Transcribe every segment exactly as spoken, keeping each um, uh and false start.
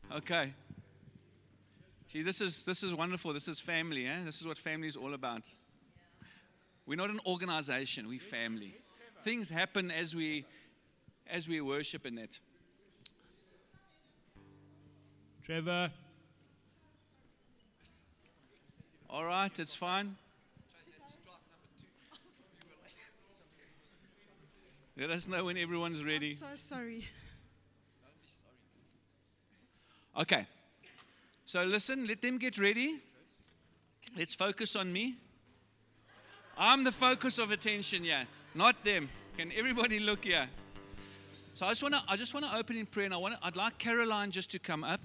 Okay. See, this is this is wonderful. This is family, eh? This is what family is all about. We're not an organization, we're family. Things happen as we as we worship in that. Trevor. All right, it's fine. Let us know when everyone's ready. I'm so sorry. Okay. So listen, let them get ready. Let's focus on me. I'm the focus of attention here, not them. Can everybody look here? So I just want to I just want to open in prayer, and I want to, I'd like Caroline just to come up.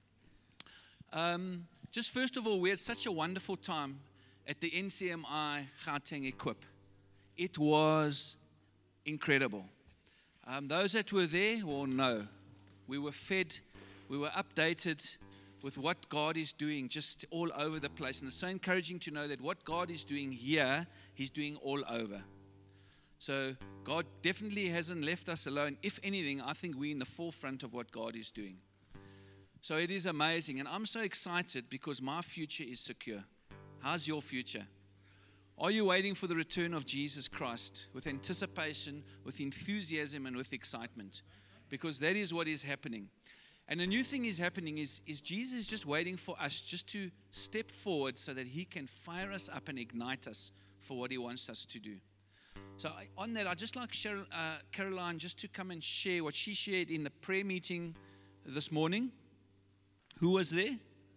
Um, just first of all, we had such a wonderful time at the N C M I Gauteng Equip. It was incredible. Um, those that were there will know. We were fed, we were updated with what God is doing just all over the place. And it's so encouraging to know that what God is doing here, He's doing all over. So God definitely hasn't left us alone. If anything, I think we're in the forefront of what God is doing. So it is amazing. And I'm so excited because my future is secure. How's your future? Are you waiting for the return of Jesus Christ with anticipation, with enthusiasm, and with excitement? Because that is what is happening. And a new thing is happening is, is Jesus is just waiting for us just to step forward so that He can fire us up and ignite us for what He wants us to do. So on that, I'd just like Cheryl, uh, Caroline just to come and share what she shared in the prayer meeting this morning. Who was there?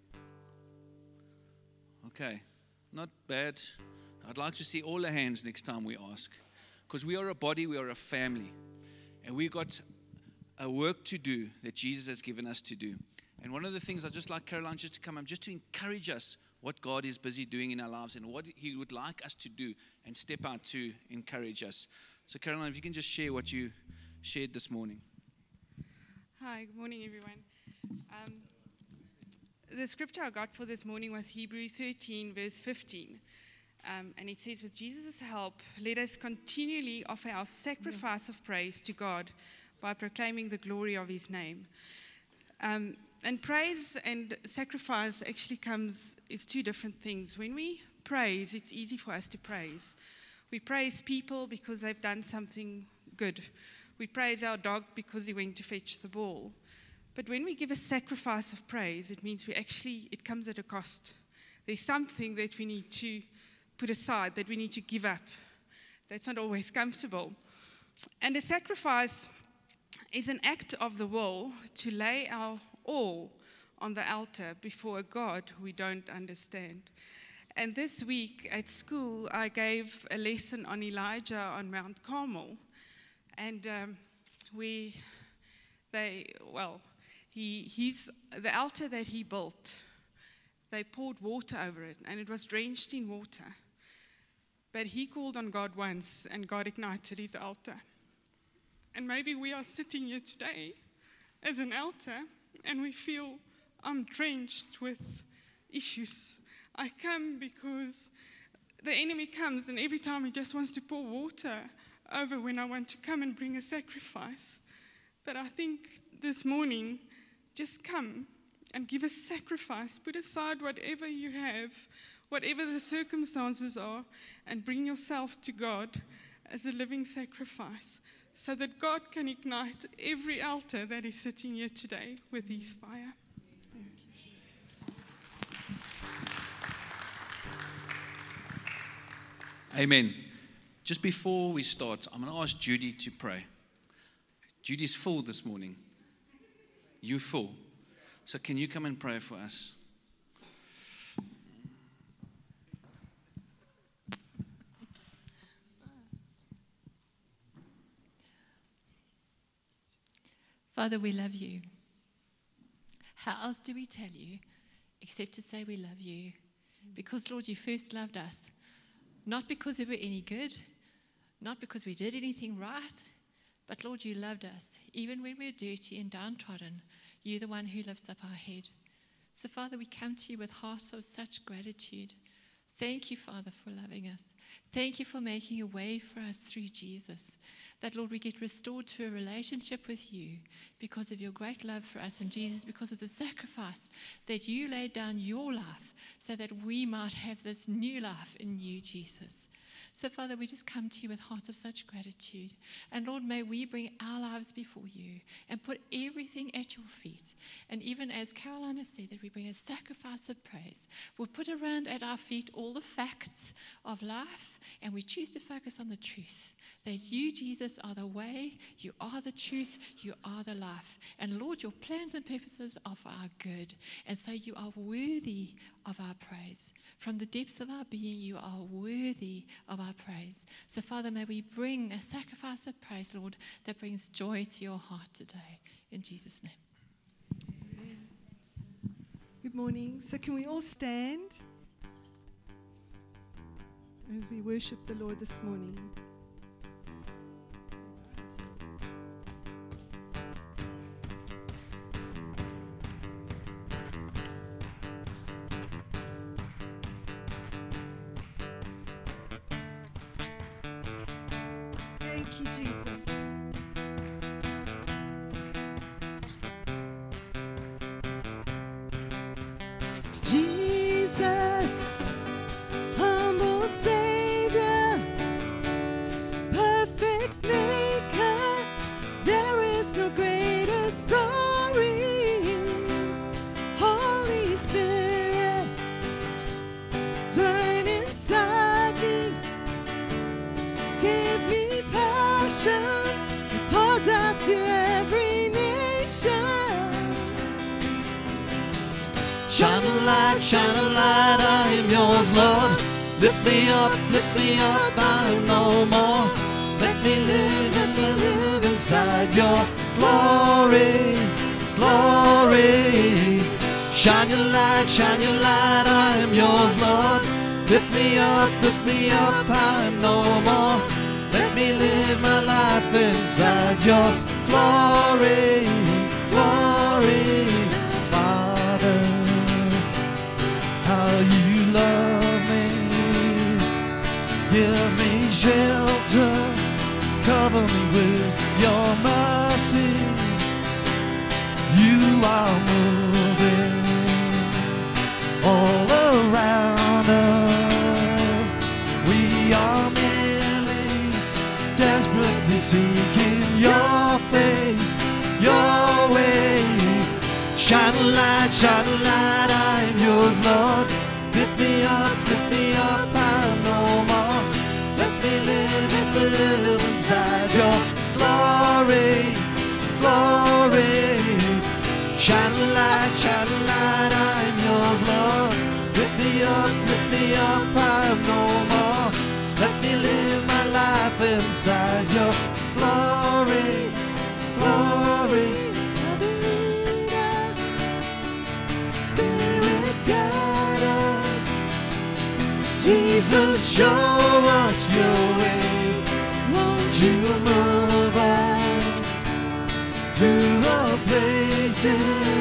Okay, not bad. I'd like to see all the hands next time we ask. Because we are a body, we are a family. And we've got a work to do that Jesus has given us to do. And one of the things I'd just like Caroline just to come up, just to encourage us what God is busy doing in our lives and what He would like us to do and step out to encourage us. So Caroline, if you can just share what you shared this morning. Hi, good morning, everyone. Um, the scripture I got for this morning was Hebrews thirteen, verse fifteen. Um, and it says, with Jesus' help, let us continually offer our sacrifice of praise to God by proclaiming the glory of His name. Um, and praise and sacrifice actually comes, is two different things. When we praise, it's easy for us to praise. We praise people because they've done something good. We praise our dog because he went to fetch the ball. But when we give a sacrifice of praise, it means we actually, it comes at a cost. There's something that we need to put aside, that we need to give up. That's not always comfortable. And a sacrifice is an act of the will to lay our all on the altar before a God we don't understand. And this week at school, I gave a lesson on Elijah on Mount Carmel. And um, we, they, well, he, he's, the altar that he built, they poured water over it, and it was drenched in water. But he called on God once, and God ignited his altar. And maybe we are sitting here today as an altar, and we feel I'm drenched with issues. I come because the enemy comes, and every time he just wants to pour water over when I want to come and bring a sacrifice. But I think this morning, just come and give a sacrifice. Put aside whatever you have, whatever the circumstances are, and bring yourself to God as a living sacrifice, so that God can ignite every altar that is sitting here today with His fire. Amen. Just before we start, I'm going to ask Judy to pray. Judy's full this morning. You full. So can you come and pray for us? Father, we love you. How else do we tell you except to say we love you? Because, Lord, you first loved us. Not because we were any good, not because we did anything right, but, Lord, you loved us. Even when we're dirty and downtrodden, you're the one who lifts up our head. So, Father, we come to you with hearts of such gratitude. Thank you, Father, for loving us. Thank you for making a way for us through Jesus. that, Lord, we get restored to a relationship with you because of your great love for us and Jesus, because of the sacrifice that you laid down your life so that we might have this new life in you, Jesus. So, Father, we just come to you with hearts of such gratitude. And, Lord, may we bring our lives before you and put everything at your feet. And even as Carolina said, that we bring a sacrifice of praise. We'll put around at our feet all the facts of life, and we choose to focus on the truth. That you, Jesus, are the way, you are the truth, you are the life. And, Lord, your plans and purposes are for our good. And so you are worthy of our praise. From the depths of our being, you are worthy of our praise. So, Father, may we bring a sacrifice of praise, Lord, that brings joy to your heart today. In Jesus' name. Amen. Good morning. So can we all stand as we worship the Lord this morning? Thank you, Jesus. Jesus, humble Savior, perfect Maker, there is no greater story. Holy Spirit, burn inside me, give me passion, it pours out to every nation. Shine a light, shine a light, I am yours, Lord. Lift me up, lift me up, I am no more. Let me live, let me live inside your glory, glory. Shine your light, shine your light, I am yours, Lord. Lift me up, lift me up, I am no more. Let me live my life inside your glory, glory. Father, how you love me. Give me shelter, cover me with your mercy. You are moving all around us. We are merely desperately seeking your face, your way. Shine a light, shine a light, I am yours, Lord. Lift me up, lift me up, I am no more. Let me live, let me live inside your glory, glory. Shine a light, shine a light, I am yours, Lord. Lift me up, lift me up, I am no more. Let me live my life inside your glory, glory. Spirit, guide us. Jesus, show us your way. Won't you move us to the places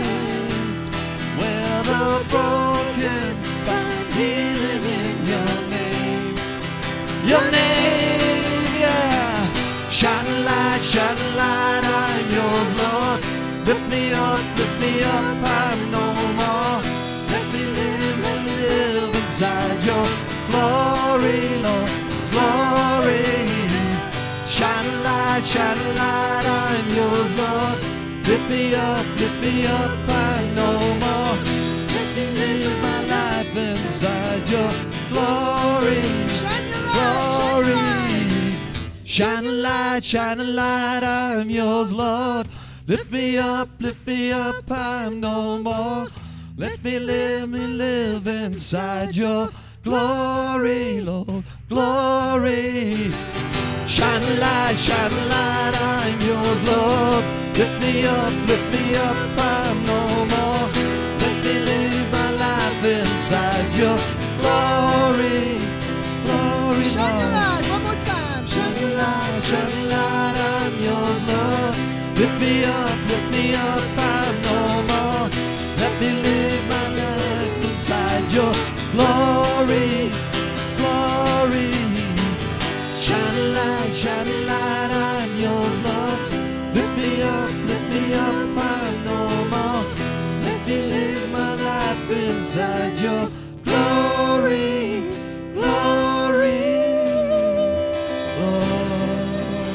where the broken find healing in your name. Your name, yeah. Shine a light, shine a light, I'm yours, Lord. Lift me up, lift me up, I'm no more. Let me live, let me live inside your glory, Lord, glory. Shine a light, shine a light, I'm yours, Lord. Lift me up, lift me up, I'm no more. Let me live my life inside your glory, glory. Shine a light, shine a light, I'm yours, Lord. Lift me up, lift me up, I'm no more. Let me live, me live inside your glory, Lord, glory. Shine a light, shine a light, I'm yours, Lord. Lift me up, lift me up, I'm no more. Let me live my life inside your glory, glory, Shine your Lord. light, one more time. Shine your light, Shine a light, I'm yours, Lord. Lift me up, lift me up, I'm no more. Let me live my life inside your glory, glory. Shine a light, shine a light, I'm inside your glory, glory, Lord.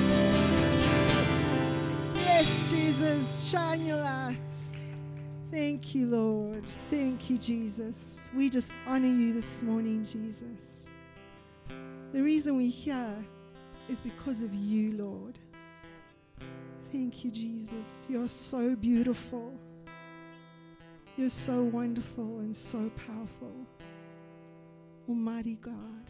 Yes, Jesus, shine your light. Thank you, Lord. Thank you, Jesus. We just honor you this morning, Jesus. The reason we're here is because of you, Lord. Thank you, Jesus. You're so beautiful. You're so wonderful and so powerful. Almighty God.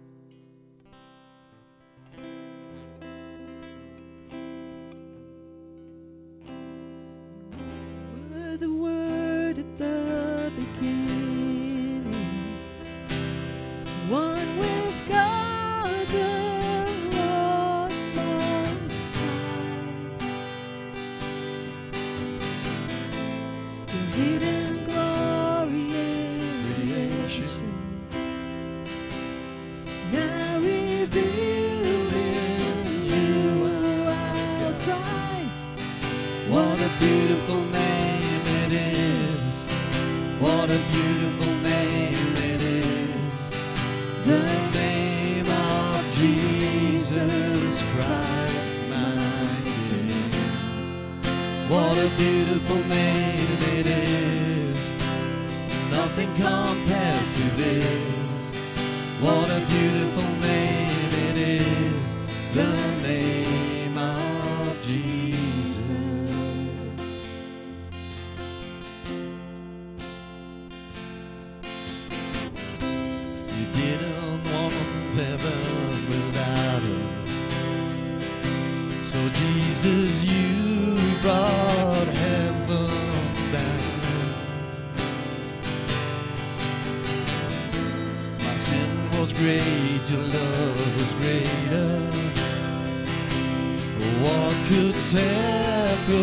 You were the Word at the beginning, one with God, the Lord Most High. Your hidden glory in creation, now revealed in you, our Christ. What a beautiful name it is. What a beautiful name it is. The name of Jesus Christ, my King. What a beautiful name it is. Nothing compares to this. What a beautiful name it is. The name of Jesus. You didn't want heaven without us. So Jesus, you brought heaven down. My sin was great, your love was greater. What could separate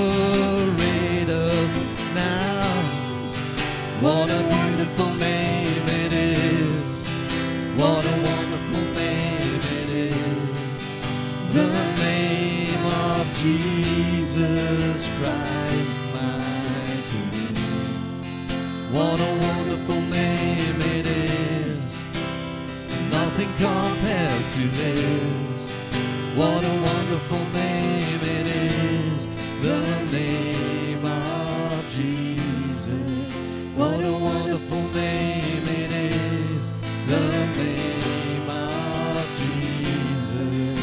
us now? What a beautiful name it is. What a wonderful name it is. The name of Jesus Christ, my King. What a wonderful name it is. Nothing compares to this. What a wonderful name it is. The name of Jesus. What a wonderful name it is. The name of Jesus.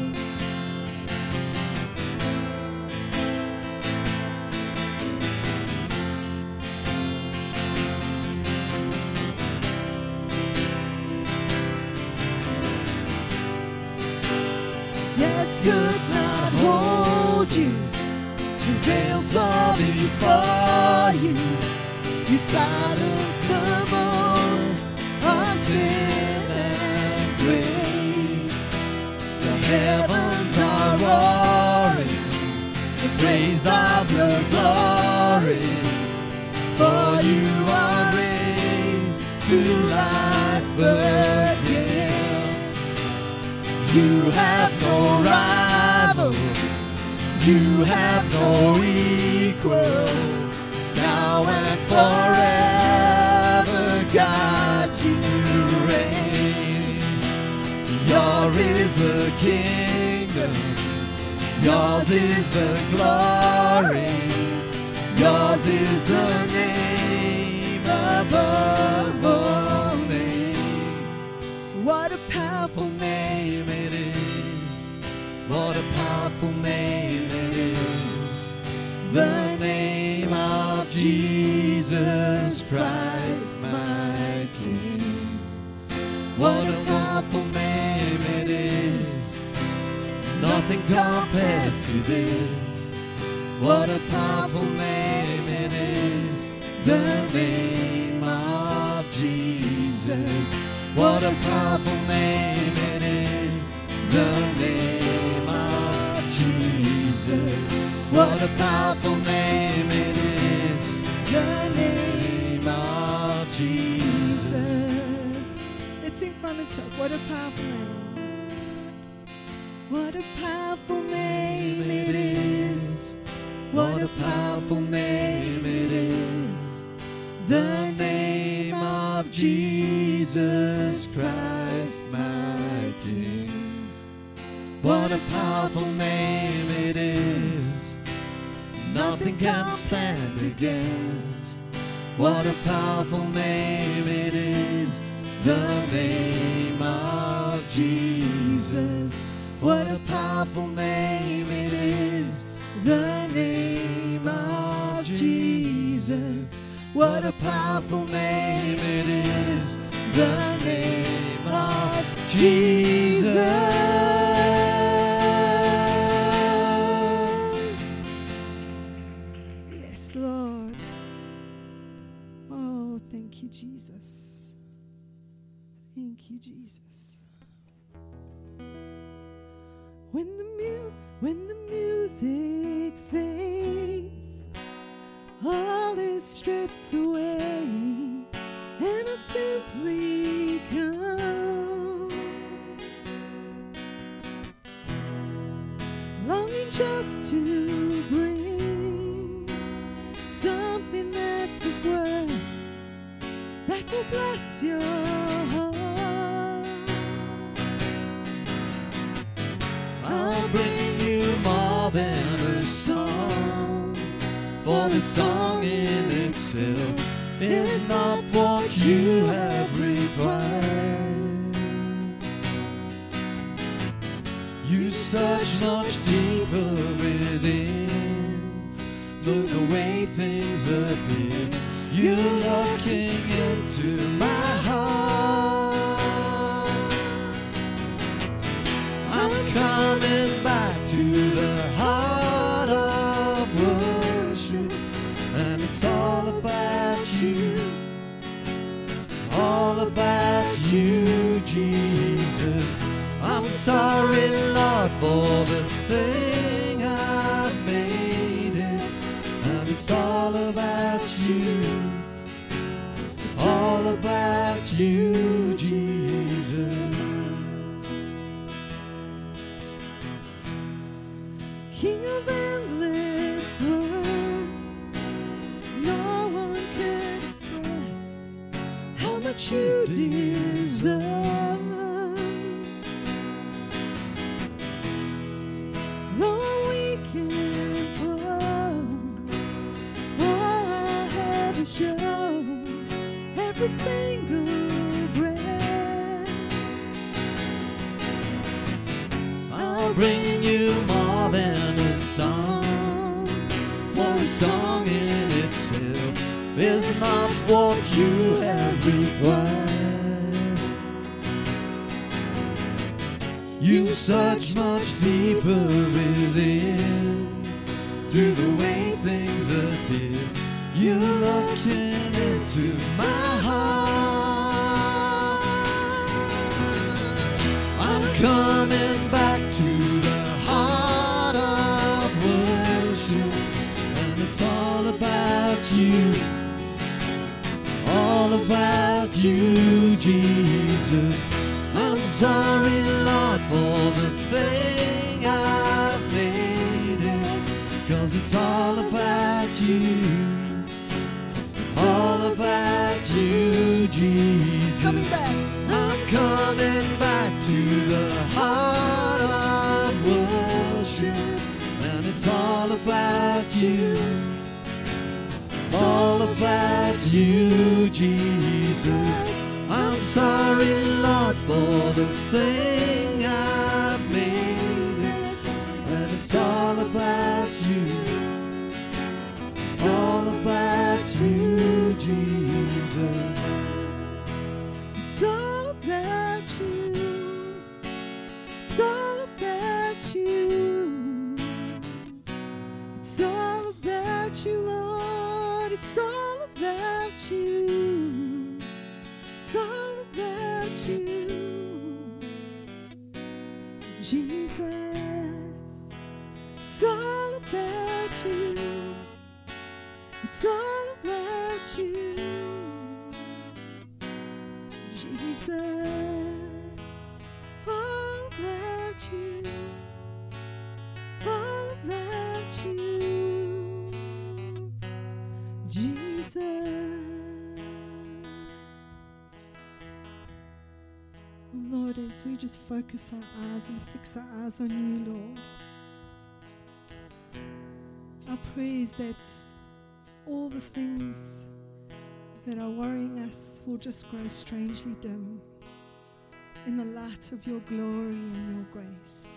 Death could not hold you. You veiled all before you. You silenced the most of sin and grave. The heavens are roaring in praise of your glory. For you are raised to life again. You have no rival, you have no equal. Now and forever, God, you reign. Yours is the kingdom, yours is the glory, yours is the name above all names. What a powerful name it is. What a powerful name it is. The name of Jesus Christ, my King. What a powerful name it is. Nothing compares to this. What a powerful name it is. The name of Jesus. What a powerful name it is. The name of Jesus. What a powerful name it is. The name of Jesus. Let's sing from the top. What a powerful name. What a powerful name it is. What a powerful name it is. The name stand against. What a powerful name it is, the name of Jesus. What a powerful name it is, the name of Jesus. What a powerful name it is, the name of Jesus. Yes, Lord. Oh, thank you, Jesus. Thank you, Jesus. When the mu- when the music fades, all is stripped away, and I simply come, longing just to bring something that's of worth that will bless your heart. I'll bring you more than a song, for the song in itself is not what you have required. You search much deeper within, look the way things appear. You're looking into my heart. I'm coming back to the heart of worship, and it's all about you, all about you, Jesus. I'm sorry, Lord, for the thing I've made it, and it's all about you, all about you, Jesus. King of endless worth, no one can express how much you deserve. Though I'm weak and poor, all I have is show every single breath. I'll bring you more than a song, for a song in itself is not what you have required. You search much deeper within, through the way things appear. You're looking into my heart. I'm coming back to the heart of worship, and it's all about you, all about you, Jesus. I'm sorry, Lord, for the thing I've made it, 'cause it's all about you, all about you, Jesus. Coming back. I'm coming back to the heart of worship, and it's all about you, all about you, Jesus. I'm sorry, Lord, for the thing I've made it, and it's all about you, all about you, Jesus. It's all about you. It's all about you. It's all about you, Lord. It's all about you. It's all about you, Jesus. It's all about you. It's all about you, Jesus. All about you. All about you, Jesus. Lord, as we just focus our eyes and fix our eyes on you, Lord, our praise that all the things that are worrying us will just grow strangely dim in the light of your glory and your grace.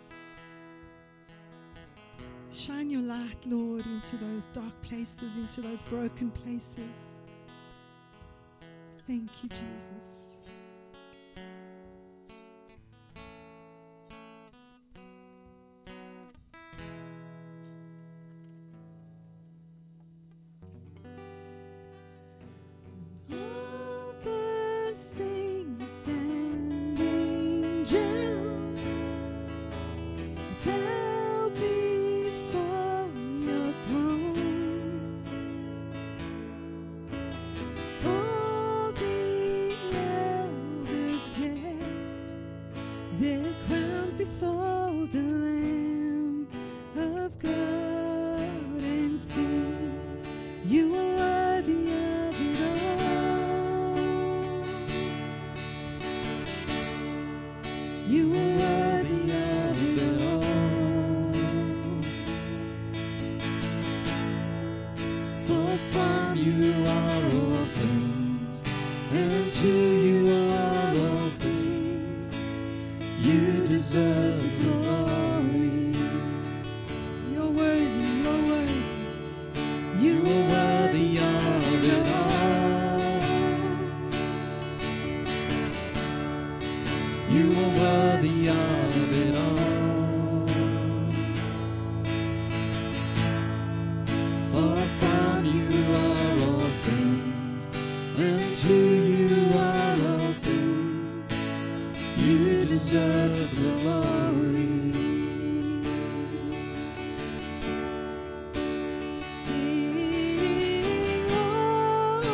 Shine your light, Lord, into those dark places, into those broken places. Thank you, Jesus. All the saints and angels bow before your throne. All the elders cast their crowns before the Lamb of God and sing, you are worthy of it all. You are worthy of it all. For from you are all things, and to you are all things. You deserve glory. You're worthy, you're worthy. You are worthy of it all. You are worthy of it all. For from you are all things, and to you are all things. You deserve the glory. Sing, oh,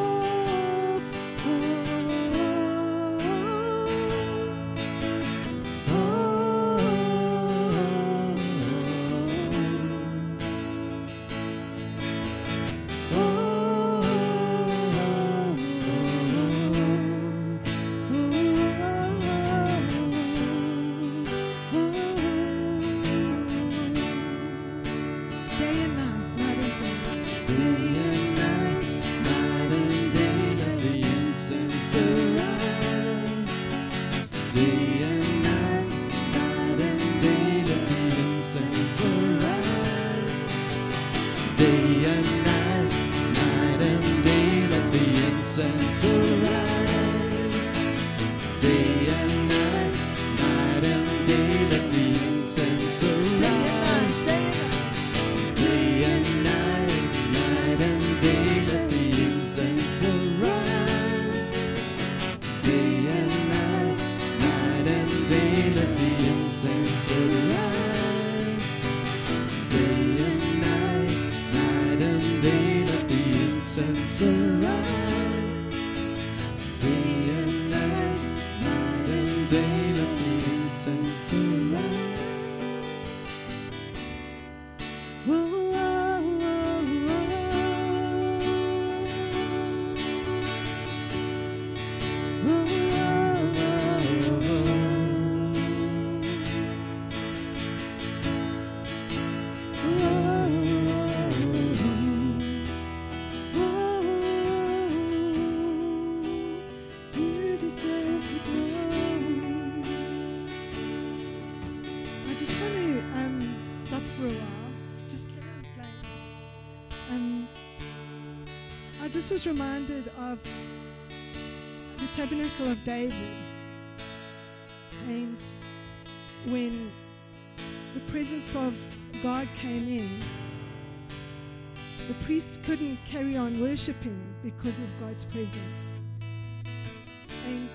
day and night, night and day. Day and night, night and day, let the incense arise. Day and night, night and day, let the incense arise. Day and night, night and day, let the incense arise. Day and night, night and day, let the incense arise. Day and night, night and day, let the incense arise. Day and night, night and day, let the incense arise. Day and night, night and day, let the incense arise. Day and night, night and day, let the incense arise. Whoa, whoa, whoa, whoa. Whoa, whoa, whoa. You deserve the glory. I just want to um, stop for a while. Just carry on playing. Um, I just was reminded of the tabernacle of David, and when the presence of God came in, the priests couldn't carry on worshiping because of God's presence. And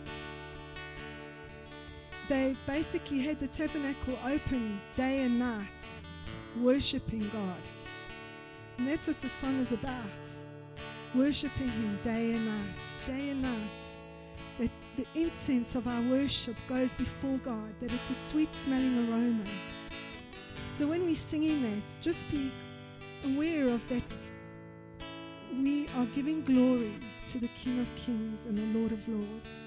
they basically had the tabernacle open day and night, worshiping God. And that's what the song is about. Worshiping Him day and night, day and night. That the incense of our worship goes before God, that it's a sweet smelling aroma. So when we're singing that, just be aware of that. We are giving glory to the King of Kings and the Lord of Lords.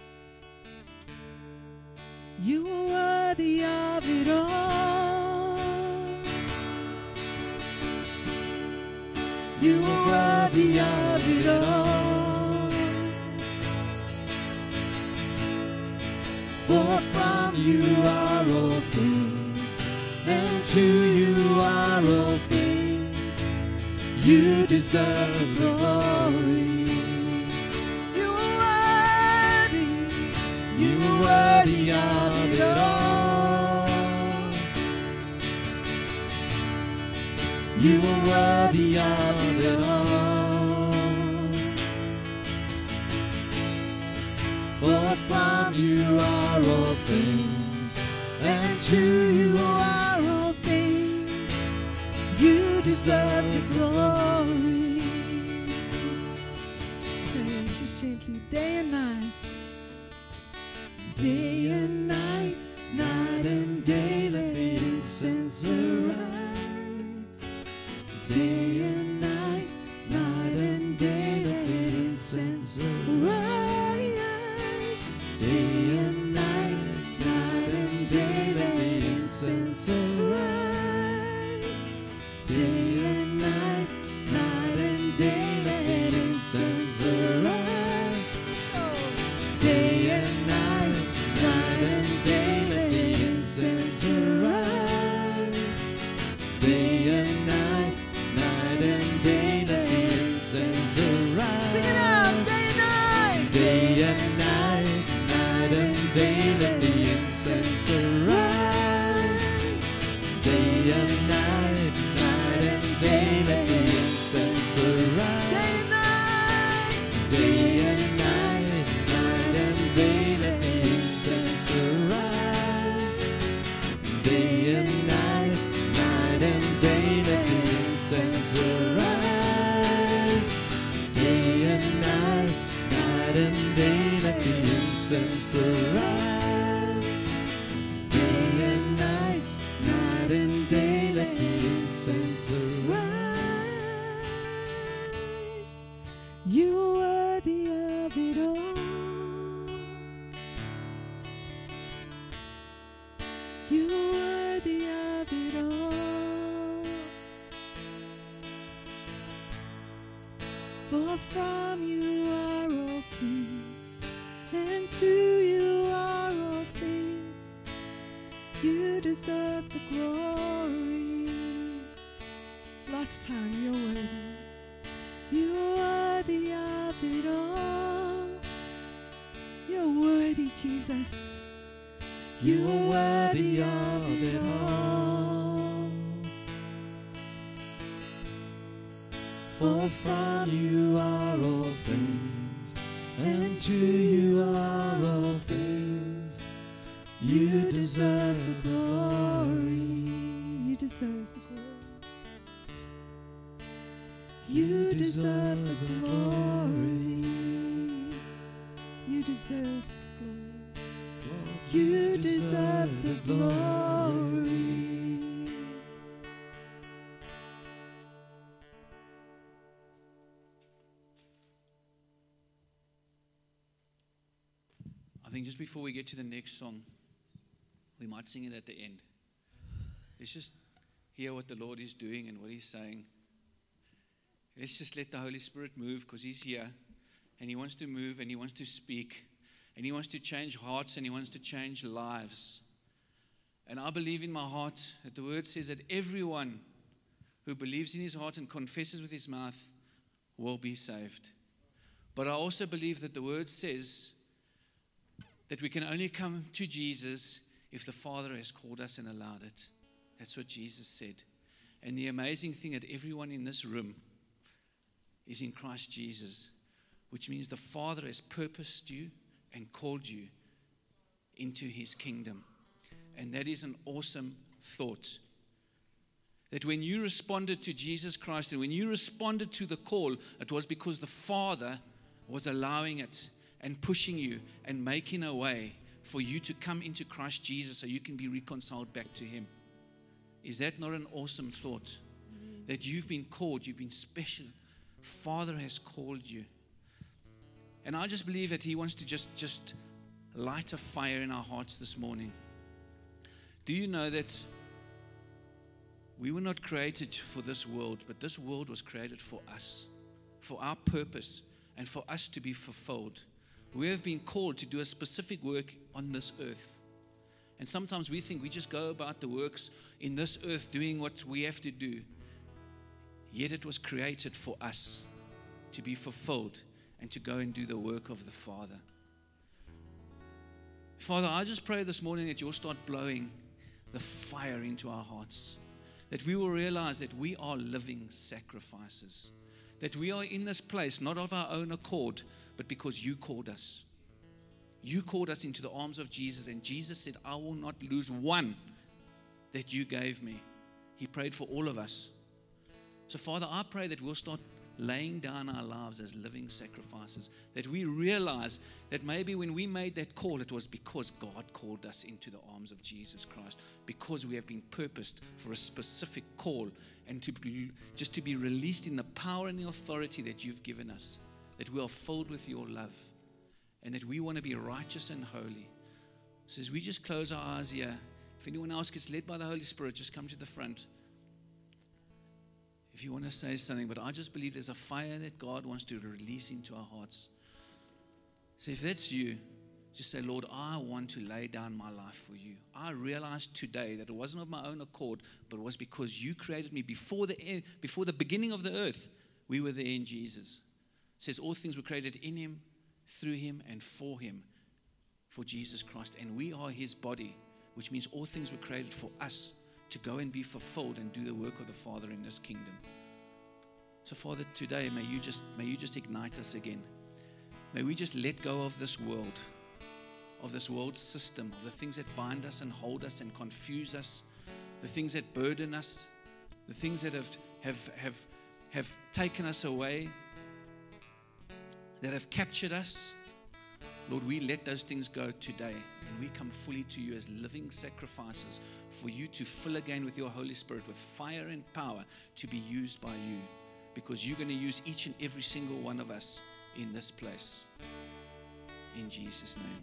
You are worthy of it all. You are worthy of it all. For from you are all things, and to you are all things. You deserve the glory. You are worthy, you are worthy of it all. You are worthy of it all. For from you are all things, and to you are all things. You deserve the glory. And just gently, day and night, day and night, night and day, let incense arise. Day and night, night and day, let incense arise. Day and night, night and day, let incense arise. Day and night, night and day, let incense arise. Day and night, night and day, let incense arise. Day and night, night and day, let incense arise. Sing it out, day and night. Day and night, night and day, let the incense arise. Day and night, night and day, let the incense arise. Day and night, day and night, night and day, let the incense arise. Day and night, night and day, let the incense arise. Day and night, night and day, let the incense arise. Day and night, night and day, let the incense arise. You are worthy of it all. You are worthy of it all. For from you are all things, and to you are all things. You deserve the glory. Last time, you're worthy. You are worthy of it all. You're worthy, Jesus. You are worthy of it all. For from you are all things, and to you are all things. You deserve the glory. You deserve the glory. You deserve the glory. You deserve the glory. You deserve the glory. I think just before we get to the next song, we might sing it at the end. Let's just hear what the Lord is doing and what He's saying. Let's just let the Holy Spirit move, because He's here and He wants to move and He wants to speak and He wants to change hearts and He wants to change lives. And I believe in my heart that the Word says that everyone who believes in his heart and confesses with his mouth will be saved. But I also believe that the Word says that we can only come to Jesus if the Father has called us and allowed it. That's what Jesus said. And the amazing thing that everyone in this room is in Christ Jesus, which means the Father has purposed you and called you into His kingdom. And that is an awesome thought. That when you responded to Jesus Christ and when you responded to the call, it was because the Father was allowing it and pushing you and making a way for you to come into Christ Jesus so you can be reconciled back to Him. Is that not an awesome thought? That you've been called, you've been special. Father has called you. And I just believe that He wants to just, just light a fire in our hearts this morning. Do you know that We were not created for this world, but this world was created for us, for our purpose, and for us to be fulfilled. We have been called to do a specific work on this earth. And sometimes we think we just go about the works in this earth doing what we have to do. Yet it was created for us to be fulfilled and to go and do the work of the Father. Father, I just pray this morning that you'll start blowing the fire into our hearts. That we will realize that we are living sacrifices. That we are in this place, not of our own accord, but because you called us. You called us into the arms of Jesus, and Jesus said, I will not lose one that you gave me. He prayed for all of us. So, Father, I pray that we'll start laying down our lives as living sacrifices, that we realize that maybe when we made that call, it was because God called us into the arms of Jesus Christ, because we have been purposed for a specific call and to be, just to be released in the power and the authority that you've given us, that we are filled with your love and that we want to be righteous and holy. So as we just close our eyes here, if anyone else gets led by the Holy Spirit, just come to the front. If you want to say something, but I just believe there's a fire that God wants to release into our hearts. So if that's you, just say, Lord, I want to lay down my life for you. I realized today that it wasn't of my own accord, but it was because you created me before the end, before the beginning of the earth. We were there in Jesus. It says all things were created in him, through him, and for him, for Jesus Christ. And we are his body, which means all things were created for us to go and be fulfilled and do the work of the Father in this kingdom. So Father, today may you just may you just ignite us again. May we just let go of this world, of this world system, of the things that bind us and hold us and confuse us, the things that burden us, the things that have have have have taken us away, that have captured us. Lord, we let those things go today, and we come fully to you as living sacrifices for you to fill again with your Holy Spirit, with fire and power to be used by you, because you're going to use each and every single one of us in this place. In Jesus' name.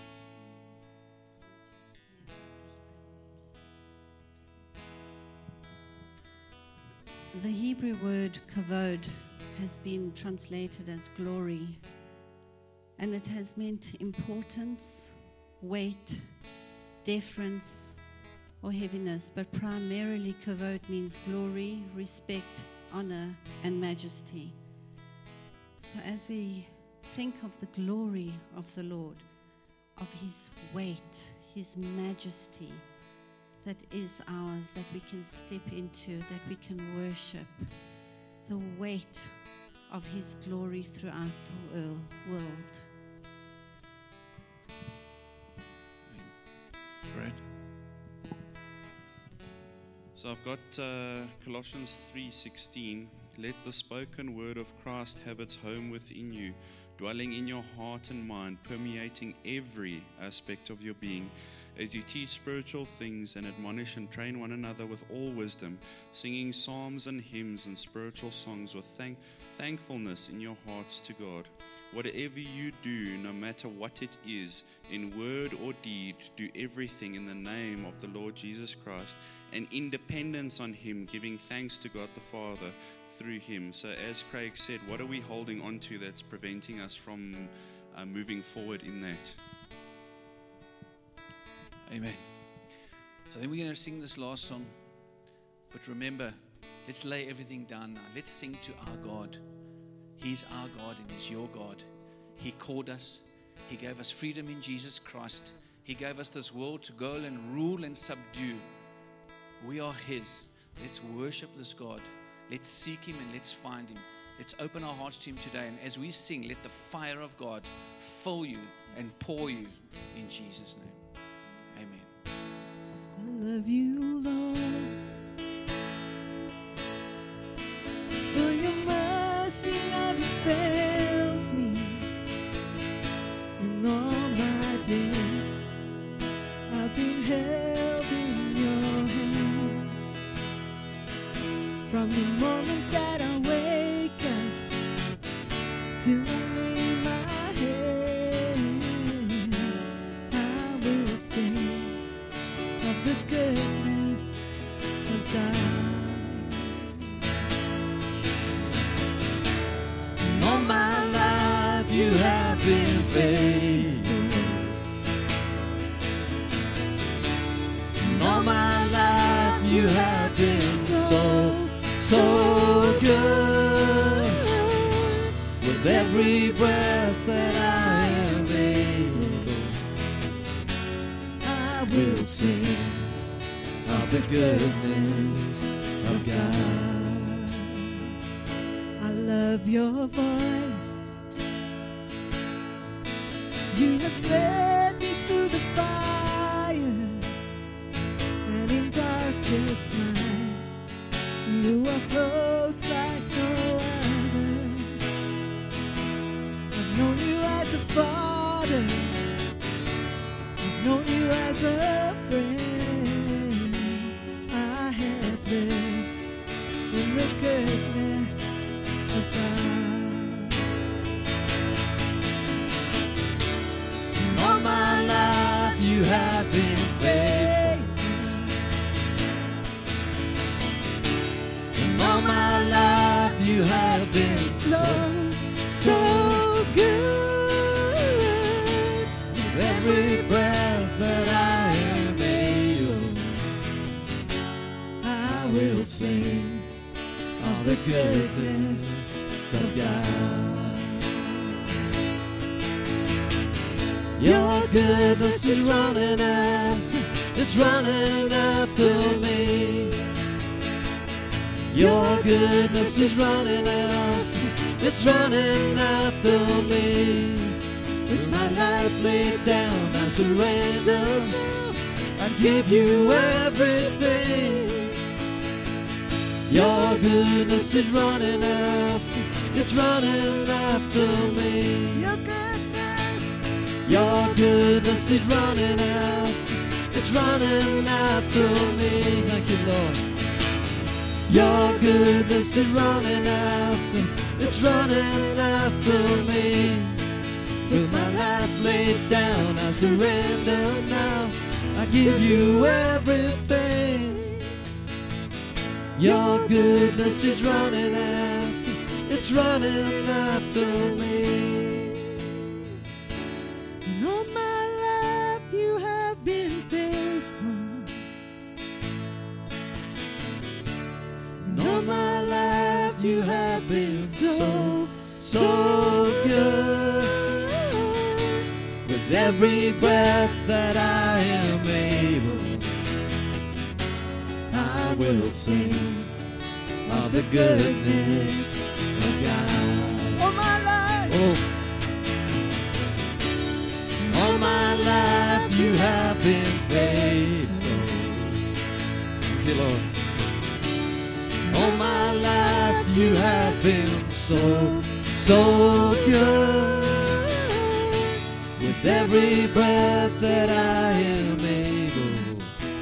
The Hebrew word kavod has been translated as glory, and it has meant importance, weight, deference, or heaviness, but primarily kavod means glory, respect, honor, and majesty. So as we think of the glory of the Lord, of his weight, his majesty that is ours, that we can step into, that we can worship, the weight of his glory throughout the world. Brad? So I've got uh, Colossians three sixteen. Let the spoken word of Christ have its home within you, dwelling in your heart and mind, permeating every aspect of your being, as you teach spiritual things and admonish and train one another with all wisdom, singing psalms and hymns and spiritual songs with thank- thankfulness in your hearts to God. Whatever you do, no matter what it is, in word or deed, do everything in the name of the Lord Jesus Christ, and in dependence on him, giving thanks to God the Father through him. So as Craig said, what are we holding on to that's preventing us from uh, moving forward in that? Amen. So then we're going to sing this last song. But remember, let's lay everything down now. Let's sing to our God. He's our God and he's your God. He called us. He gave us freedom in Jesus Christ. He gave us this world to go and rule and subdue. We are his. Let's worship this God. Let's seek him and let's find him. Let's open our hearts to him today. And as we sing, let the fire of God fill you and pour you in Jesus' name. Amen. I love you, Lord, for your mercy never fails me. In all my days, I've been held in your hands. From the moment that I wake up till I lay my head, I will sing of the goodness of God. you have been faithful. And all my life you have been so, so good. With every breath that I am able, I will sing of the goodness of God. I love your voice. You have led me through the fire, and in darkest night, you are close like no other. I've known you as a father, I've known you as a friend. I have lived in the goodness of God. And all my life you have been faithful. And all my life you have been so, so good. With every breath that I am able, I will sing of the goodness of God. Your goodness is running after, it's running after me. Your goodness is running after, it's running after me. With my life laid down, I surrender. I give you everything. Your goodness is running after, it's running after me. Your goodness, your goodness is running after, it's running after me. Thank you, Lord. Your goodness is running after, it's running after me. With my life laid down, I surrender now. I give you everything. Your goodness is running after, it's running after me. And all my life you have been faithful. And all my life you have been so, so good. With every breath that I am able, I will sing of the goodness of God. All my life, oh. All my life you have been faithful. Thank you, Lord. All my life you have been so, so good. With every breath that I am able,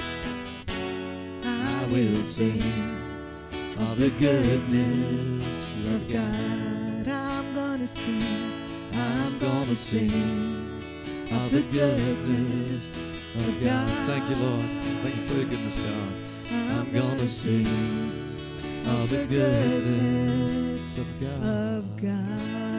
I will sing of the goodness of God. I'm gonna sing, I'm gonna sing of the goodness of God. Thank you, Lord. Thank you for your goodness, God. I'm gonna sing of the goodness of God. Of God.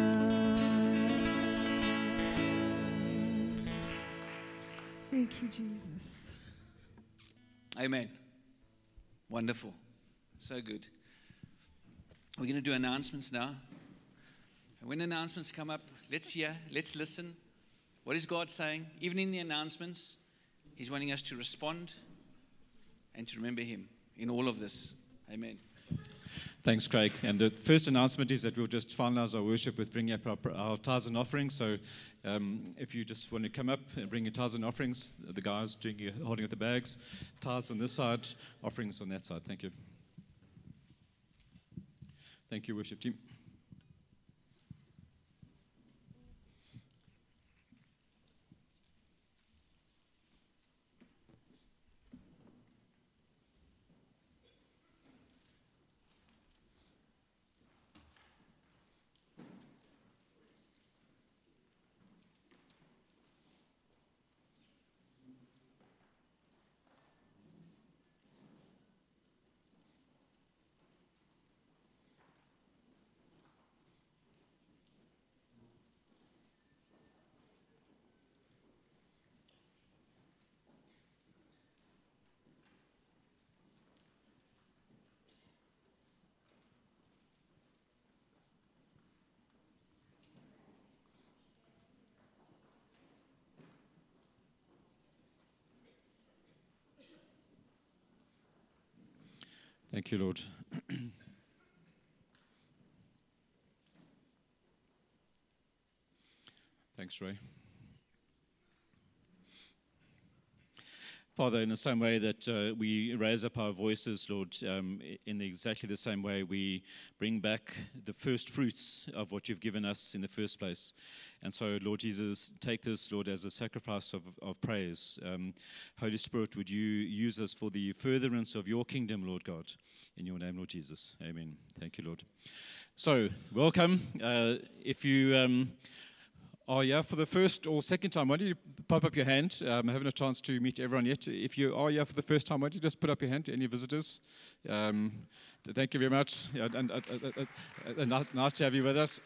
Thank you, Jesus. Amen. Wonderful. So good. We're going to do announcements now. And when announcements come up, let's hear, let's listen. What is God saying? Even in the announcements, He's wanting us to respond and to remember Him in all of this. Amen. Thanks, Craig. And the first announcement is that we'll just finalize our worship with bringing up our, our tithes and offerings. So um, if you just want to come up and bring your tithes and offerings, the guys doing your, holding up the bags, tithes on this side, offerings on that side. Thank you. Thank you, worship team. Thank you, Lord. Thanks, Ray. Father, in the same way that uh, we raise up our voices, Lord, um, in the, exactly the same way we bring back the first fruits of what you've given us in the first place. And so, Lord Jesus, take this, Lord, as a sacrifice of, of praise. Um, Holy Spirit, would you use us for the furtherance of your kingdom, Lord God? In your name, Lord Jesus. Amen. Thank you, Lord. So, welcome. Uh, if you... Um, Oh, yeah, for the first or second time, why don't you pop up your hand? Um, I haven't a chance to meet everyone yet. If you are here for the first time, why don't you just put up your hand to any visitors? Um, thank you very much. Yeah, and, uh, uh, uh, uh, nice to have you with us.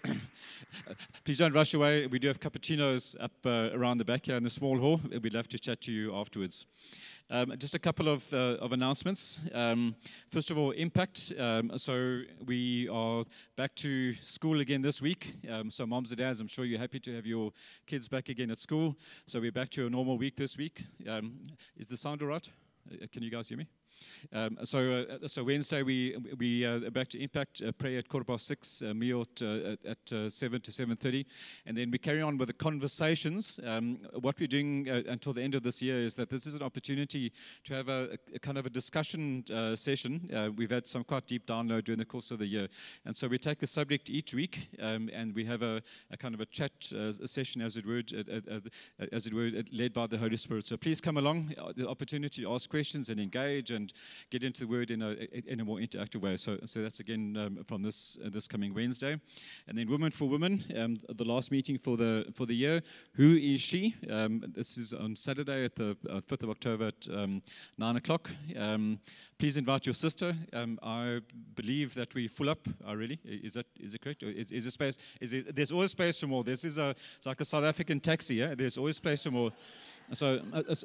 Please don't rush away. We do have cappuccinos up uh, around the back here in the small hall. We'd love to chat to you afterwards. Um, just a couple of, uh, of announcements. Um, first of all, Impact. Um, so we are back to school again this week. Um, so moms and dads, I'm sure you're happy to have your kids back again at school. So we're back to a normal week this week. Um, is the sound all right? Uh, can you guys hear me? Um, so, uh, so Wednesday we we uh, back to Impact, uh, pray at quarter past six, uh, meal at, uh, at uh, seven to seven thirty, and then we carry on with the conversations. Um, what we're doing uh, until the end of this year is that this is an opportunity to have a, a kind of a discussion uh, session. Uh, we've had some quite deep download during the course of the year, and so we take a subject each week, um, and we have a, a kind of a chat uh, a session, as it were, uh, uh, as it were, led by the Holy Spirit. So please come along. Uh, the opportunity to ask questions and engage and get into the word in a in a more interactive way. So, so that's again um, from this uh, this coming Wednesday, and then Women for Women, um, the last meeting for the for the year. Who is she? Um, this is on Saturday at the uh, fifth of October at um, nine o'clock. Um, please invite your sister. Um, I believe that we full up. Uh, really, is that is it correct? Is is a space? Is it, there's always space for more. This is a it's like a South African taxi. Yeah, there's always space for more. So. Uh, uh,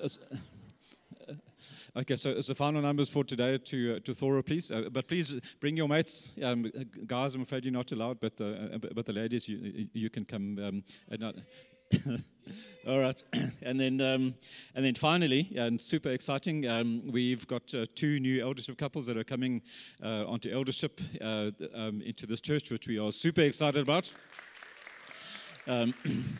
uh, Okay, so as the final numbers for today to uh, to Thora, please. Uh, but please bring your mates, um, guys. I'm afraid you're not allowed, but uh, but the ladies, you you can come. Um, and not All right, and then um, and then finally, and super exciting, um, we've got uh, two new eldership couples that are coming uh, onto eldership uh, um, into this church, which we are super excited about. Um,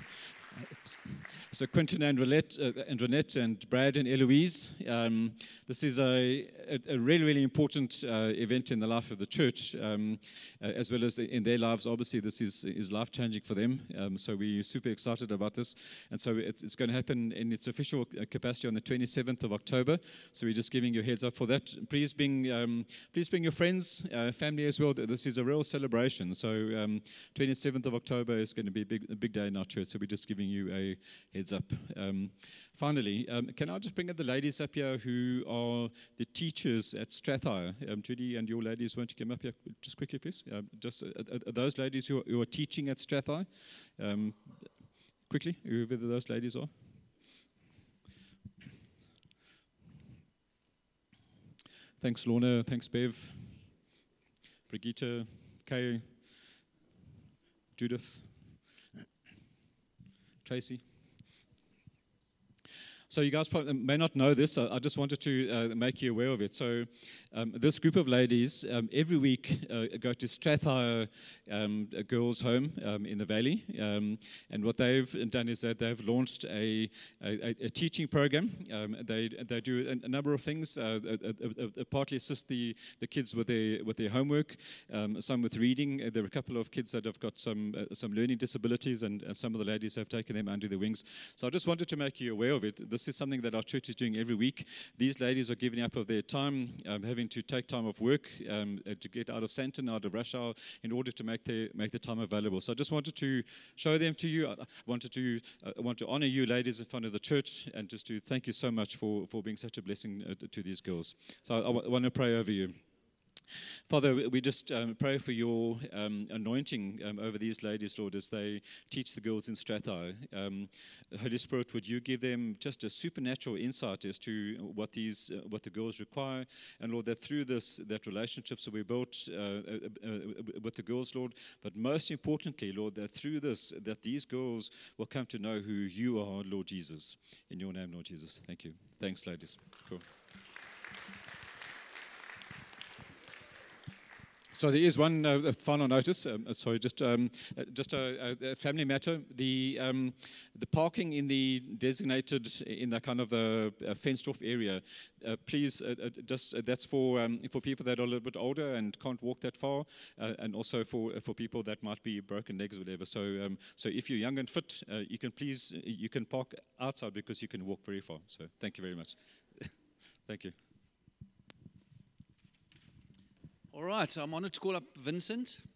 So Quentin and Renette, uh, and Renette and Brad and Eloise, um, this is a, a, a really, really important uh, event in the life of the church, um, uh, as well as in their lives. Obviously, this is, is life-changing for them, um, so we're super excited about this. And so it's, it's going to happen in its official capacity on the twenty-seventh of October, so we're just giving you a heads up for that. Please bring, um, please bring your friends, uh, family as well. This is a real celebration. So um, twenty-seventh of October is going to be a big, a big day in our church, so we're just giving you a heads up. Um, finally, um, can I just bring up the ladies up here who are the teachers at Strathire? Um, Judy and your ladies, won't you come up here just quickly, please? Um, just uh, uh, those ladies who are, who are teaching at Strathire, um, quickly, whoever those ladies are. Thanks, Lorna. Thanks, Bev. Brigitte, Kay, Judith, Tracy. So you guys probably may not know this. I just wanted to uh, make you aware of it. So um, this group of ladies um, every week uh, go to Strathire um, a girls' home um, in the valley. Um, and what they've done is that they've launched a, a, a teaching program. Um, they they do a, a number of things. Uh, a, a, a partly assist the, the kids with their with their homework, um, some with reading. There are a couple of kids that have got some uh, some learning disabilities, and, and some of the ladies have taken them under their wings. So I just wanted to make you aware of it. This This is something that our church is doing every week. These ladies are giving up of their time, um, having to take time off work um, to get out of Sandton, out of rush hour, in order to make the make the time available. So I just wanted to show them to you. I wanted to uh, want to honor you, ladies, in front of the church, and just to thank you so much for for being such a blessing uh, to these girls. So I, I w- want to pray over you. Father, we just um, pray for your um, anointing um, over these ladies, Lord, as they teach the girls in Strathire. Um, Holy Spirit, would you give them just a supernatural insight as to what these, uh, what the girls require, and Lord, that through this, that relationships will be built uh, uh, uh, with the girls, Lord, but most importantly, Lord, that through this, that these girls will come to know who you are, Lord Jesus. In your name, Lord Jesus. Thank you. Thanks, ladies. Cool. So there is one uh, final notice. Um, uh, sorry, just um, uh, just a, a family matter. The um, the parking in the designated in the kind of the uh, fenced-off area. Uh, please, uh, uh, just uh, that's for um, for people that are a little bit older and can't walk that far, uh, and also for uh, for people that might be broken legs or whatever. So um, so if you're young and fit, uh, you can please you can park outside because you can walk very far. So thank you very much. Thank you. All right, so I'm honored to call up Vincent.